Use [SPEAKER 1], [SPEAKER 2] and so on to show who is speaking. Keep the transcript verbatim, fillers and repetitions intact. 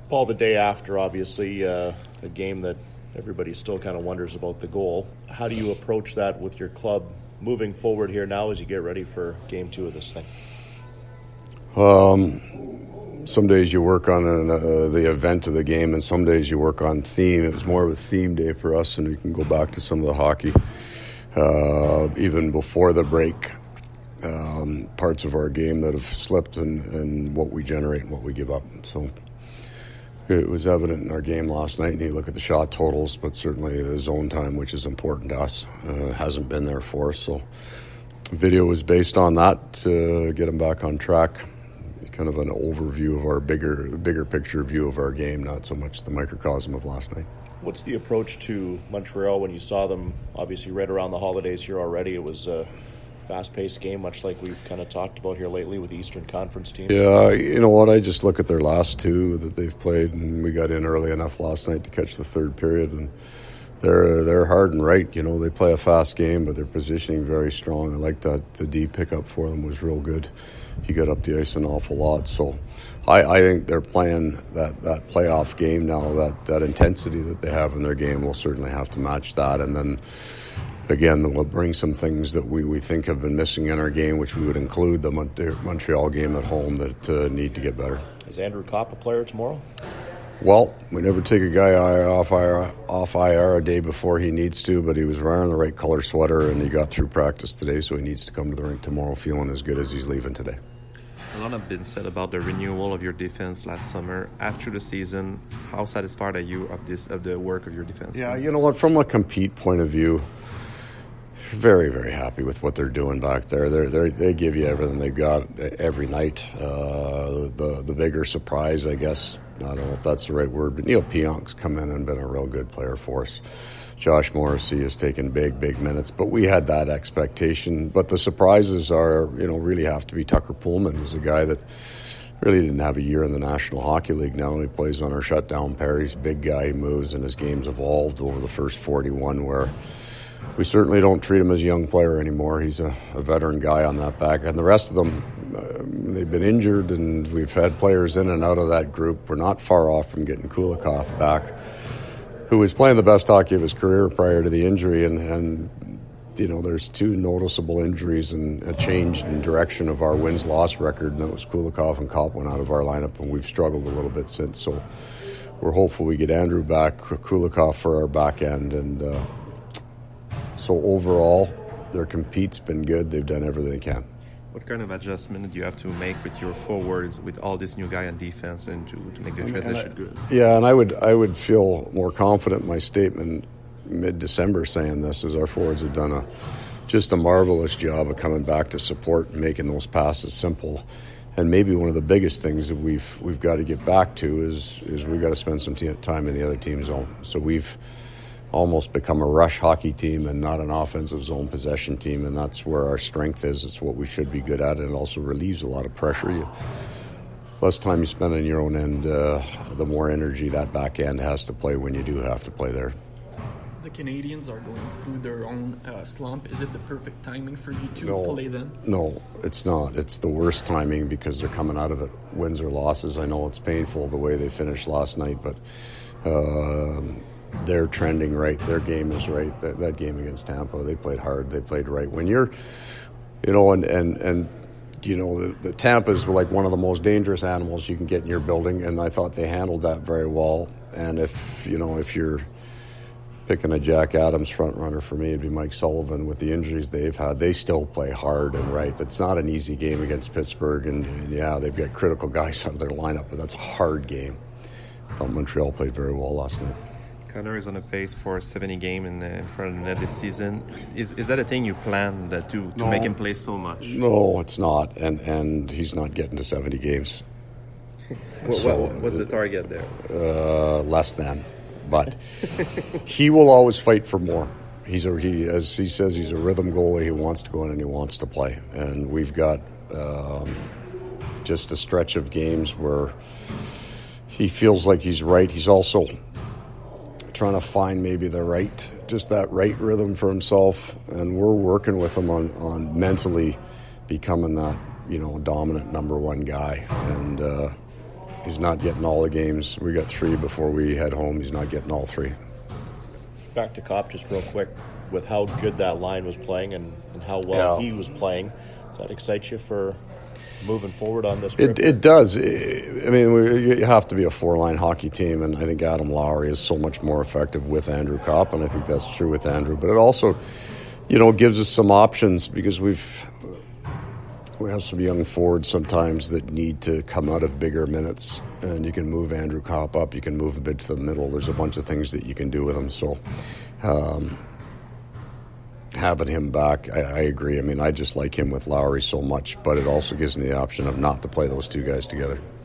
[SPEAKER 1] Paul, the day after, obviously, uh, a game that everybody still kind of wonders about the goal. How do you approach that with your club moving forward here now as you get ready for game two of this thing?
[SPEAKER 2] Um, some days you work on an, uh, the event of the game, and some days you work on theme. It was more of a theme day for us, and we can go back to some of the hockey. Uh, even before the break, um, parts of our game that have slipped and, and what we generate and what we give up. So it was evident in our game last night, and you look at the shot totals, but certainly the zone time, which is important to us, uh, hasn't been there for us. So the video was based on that to get them back on track. Kind of an overview of our bigger bigger picture view of our game, not so much the microcosm of last night.
[SPEAKER 1] What's the approach to Montreal when you saw them, obviously right around the holidays here already? It was a fast-paced game, much like we've kind of talked about here lately with the Eastern Conference teams.
[SPEAKER 2] Yeah, you know what, I just look at their last two that they've played, and we got in early enough last night to catch the third period, and they're they're hard and right. You know, they play a fast game, but their positioning very strong. I like that the D pickup for them was real good. He got up the ice an awful lot. So I, I think they're playing that, that playoff game now. That, that intensity that they have in their game will certainly have to match that. And then, again, we'll bring some things that we, we think have been missing in our game, which we would include the Montreal game at home that uh, need to get better.
[SPEAKER 1] Is Andrew Kopp a player tomorrow?
[SPEAKER 2] Well, we never take a guy off I R, off I R a day before he needs to, but he was wearing the right color sweater and he got through practice today, so he needs to come to the rink tomorrow feeling as good as he's leaving today.
[SPEAKER 3] A lot has been said about the renewal of your defense last summer. After the season, how satisfied are you of this of the work of your defense?
[SPEAKER 2] Yeah, you know what, from a compete point of view, very, very happy with what they're doing back there. They they they give you everything they've got every night. Uh, the the bigger surprise, I guess, I don't know if that's the right word, but Neil Pionk's come in and been a real good player for us. Josh Morrissey has taken big, big minutes, but we had that expectation. But the surprises are, you know, really have to be Tucker Pullman. He's a guy that really didn't have a year in the National Hockey League. Now he plays on our shutdown pair. He's a big guy. He moves, and his game's evolved over the first forty-one, where we certainly don't treat him as a young player anymore. He's a, a veteran guy on that back. And the rest of them, uh, they've been injured, and we've had players in and out of that group. We're not far off from getting Kulikov back, who was playing the best hockey of his career prior to the injury. And, and you know, there's two noticeable injuries and a change in direction of our wins-loss record, and that was Kulikov and Kopp went out of our lineup, and we've struggled a little bit since. So we're hopeful we get Andrew back, Kulikov for our back end, and uh, so overall, their compete's been good. They've done everything they can.
[SPEAKER 3] What kind of adjustment do you have to make with your forwards, with all this new guy on defense, and to, to make the
[SPEAKER 2] and,
[SPEAKER 3] transition
[SPEAKER 2] and I,
[SPEAKER 3] good?
[SPEAKER 2] Yeah, and I would I would feel more confident in my statement mid-December saying this, as our forwards have done a just a marvelous job of coming back to support and making those passes simple. And maybe one of the biggest things that we've we've got to get back to is is we've got to spend some t- time in the other team zone. So we've almost become a rush hockey team and not an offensive zone possession team, and that's where our strength is. It's what we should be good at, and it also relieves a lot of pressure. You, less time you spend on your own end, uh, the more energy that back end has to play when you do have to play there.
[SPEAKER 4] The Canadians are going through their own uh, slump. Is it the perfect timing for you to
[SPEAKER 2] no,
[SPEAKER 4] play them?
[SPEAKER 2] No, it's not. It's the worst timing because they're coming out of it, wins or losses. I know it's painful the way they finished last night, but uh, they're trending right. Their game is right. That, that game against Tampa, they played hard. They played right. When you're, you know, and and, and you know, the, the Tampa's like one of the most dangerous animals you can get in your building, and I thought they handled that very well. And if, you know, if you're picking a Jack Adams front runner, for me, it'd be Mike Sullivan. With the injuries they've had, they still play hard and right. It's not an easy game against Pittsburgh, and, and yeah, they've got critical guys out of their lineup, but that's a hard game. I thought Montreal played very well last night.
[SPEAKER 3] Connor is on a pace for a seventy game in, in front of the net this season. Is is that a thing you planned that to, to
[SPEAKER 2] no.
[SPEAKER 3] make him play so much?
[SPEAKER 2] No, it's not, and and he's not getting to seventy games.
[SPEAKER 3] what,
[SPEAKER 2] so,
[SPEAKER 3] what, what's the target there?
[SPEAKER 2] Uh, less than, but he will always fight for more. He's a, he as he says, he's a rhythm goalie. He wants to go in and he wants to play, and we've got um, just a stretch of games where he feels like he's right. He's also trying to find maybe the right, just that right rhythm for himself, and we're working with him on, on mentally becoming that, you know, dominant number one guy. And uh, He's not getting all the games. We got three before we head home. He's not getting all three.
[SPEAKER 1] Back to Copp just real quick, with how good that line was playing and, and how well
[SPEAKER 2] Yeah.
[SPEAKER 1] he was playing. Does that excite you for moving forward on this trip?
[SPEAKER 2] It, it does. I mean, we, you have to be a four-line hockey team, and I think Adam Lowry is so much more effective with Andrew Copp, and I think that's true with Andrew. But it also, you know, gives us some options because we've we have some young forwards sometimes that need to come out of bigger minutes, and you can move Andrew Copp up, you can move him into the middle. There's a bunch of things that you can do with him. So um, having him back, I, I agree. I mean, I just like him with Lowry so much, but it also gives me the option of not to play those two guys together.